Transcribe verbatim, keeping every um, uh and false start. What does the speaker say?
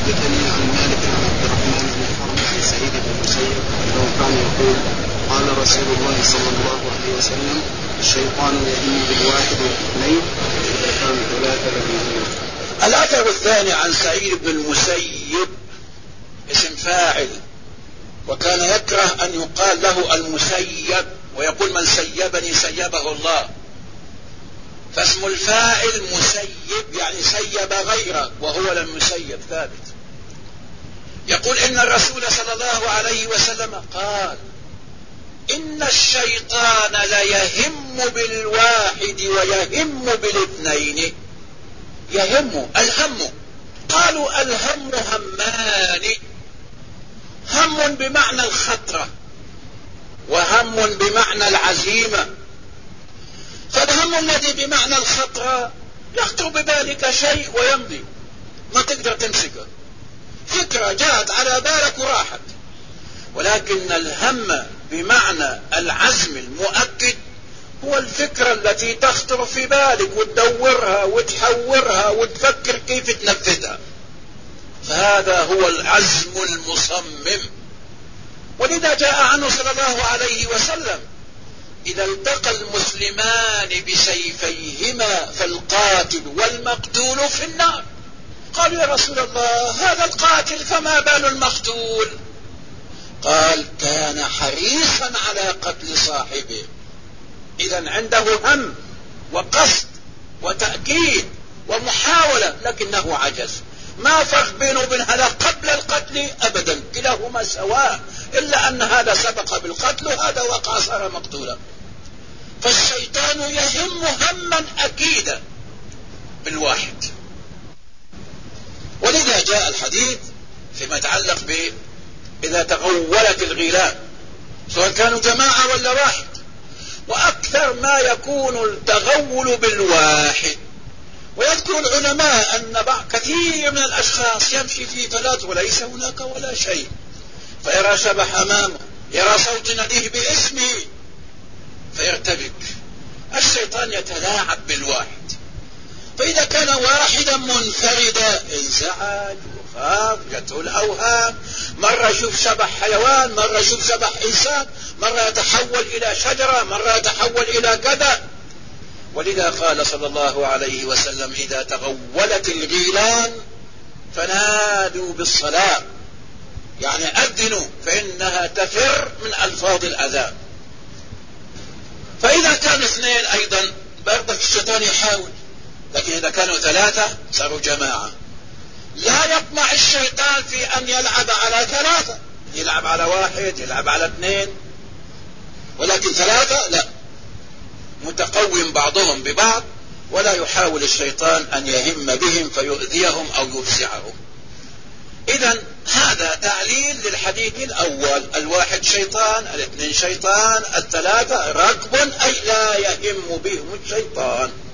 حدثني عن مالك عن عبد الرحمن بن حرب عن سعيد بن المسيب انه كان يقول قال رسول الله صلى الله عليه وسلم الشيطان يهم بالواحد والاثنين اذا كانوا ثلاثه لم يهموا. الاثر الثاني عن سعيد بن المسيب اسم فاعل، وكان يكره ان يقال له المسيب ويقول من سيبني سيبه الله، فاسم الفاعل مسيب يعني سيب غيره وهو لم يسيب ثابت. يقول إن الرسول صلى الله عليه وسلم قال إن الشيطان ليهم بالواحد ويهم بالاثنين. يهم الهم، قالوا الهم همان، هم بمعنى الخطرة وهم بمعنى العزيمة. فالهم الذي بمعنى الخطرة يخطر ببالك شيء ويمضي، ما تقدر تمسكه، فكرة جاءت على بالك وراحت. ولكن الهم بمعنى العزم المؤكد هو الفكرة التي تخطر في بالك وتدورها وتحورها وتفكر كيف تنفذها، فهذا هو العزم المصمم. ولذا جاء عنه صلى الله عليه وسلم إذا التقى المسلمان بسيفيهما فالقاتل والمقتول في النار. قالوا يا رسول الله هذا القاتل فما بال المقتول؟ قال كان حريصا على قتل صاحبه، إذن عنده هم وقصد وتأكيد ومحاولة لكنه عجز. ما فرق بينه وبين هذا قبل القتل أبدا، كلاهما سواء، إلا أن هذا سبق بالقتل وهذا وقع صار مقتولا. فالشيطان يهم هما أكيدا بالواحد. ولذا جاء الحديث فيما يتعلق ب إذا تغولت الغيلان سواء كانوا جماعة ولا واحد، وأكثر ما يكون التغول بالواحد. ويذكر العلماء أن كثير من الأشخاص يمشي في ثلاث وليس هناك ولا شيء، فيرى شبح أمامه، يرى صوت نديه باسمه فيرتبك. الشيطان يتلاعب بالواحد، فإذا كان واحدا منفردا انزعج وخاف، جاءته الأوهام، مرة يشوف شبح حيوان، مرة يشوف شبح إنسان، مرة يتحول إلى شجرة، مرة يتحول إلى كذا. ولذا قال صلى الله عليه وسلم إذا تغولت الغيلان فنادوا بالصلاة، يعني أذنوا، فإنها تفر من ألفاظ العذاب. فإذا كانوا اثنين أيضا برضك الشيطان يحاول، لكن إذا كانوا ثلاثة صاروا جماعة. لا يطمع الشيطان في أن يلعب على ثلاثة، يلعب على واحد، يلعب على اثنين، ولكن ثلاثة لا، متقوم بعضهم ببعض، ولا يحاول الشيطان أن يهم بهم فيؤذيهم أو يفزعهم. إذن هذا تعليل للحديث الأول، الواحد شيطان، الاثنين شيطان، الثلاثة ركب أي لا يهم بهم الشيطان.